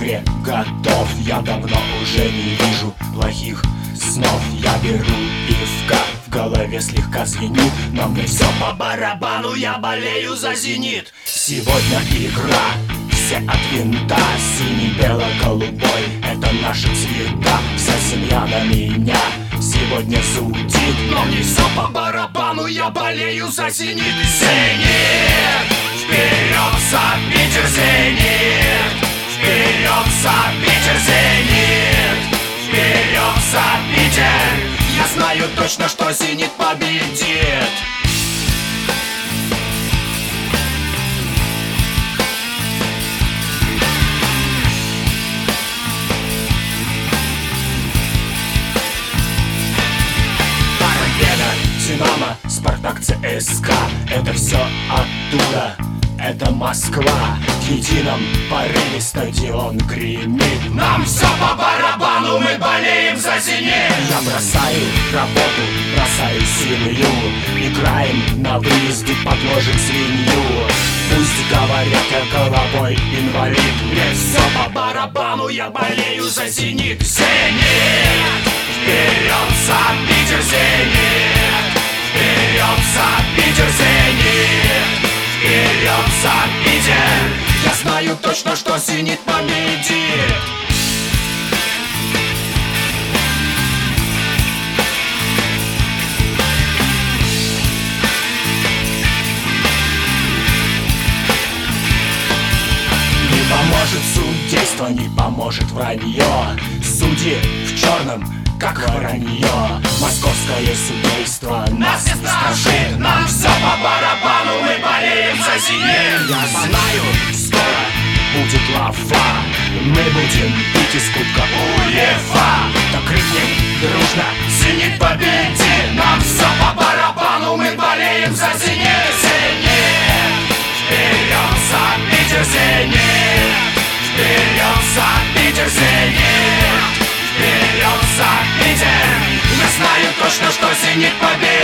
игре готов. Я давно уже не вижу плохих снов. Я беру пивка, в голове слегка звенит, но мне все по барабану, я болею за «Зенит». Сегодня игра, все от винта, синий, бело-голубой, это наши цвета. Вся семья на меня сегодня зудит, но мне все по барабану, я болею за «Зенит». «Зенит», вперед за Питер, «Зенит», вперед за Питер, «Зенит», вперед за Питер. Я знаю точно, что «Зенит» победит. Динамо, Спартак, ЦСКА, это все оттуда, это Москва. В едином порыве стадион гремит. Нам все по барабану, мы болеем за «Зенит». Я бросаю работу, бросаю семью, играем на выезде, подложим свинью. Пусть говорят, я головой инвалид, мне все по барабану, я болею за «Зенит». «Зенит», вперед за Питер, «Зенит», вперед за Питер, «Зенит», вперед за Питер. Я знаю точно, что «Зенит» победит. Не поможет судейство, не поможет вранье. Судьи в черном, как воронье. Московское судейство нас не страшит. Нам все по барабану, мы болеем за «Зенит». Я знаю, скоро будет лава, мы будем пить из кубка УЕФА. Так крикнем дружно: «Зенит, победи!» Нам все по барабану, мы болеем за «Зенит». «Зенит», вперед за Питер, «Зенит», вперед за Питер, «Зенит», вперед за Питер. Я знаю точно, что «Зенит» победит.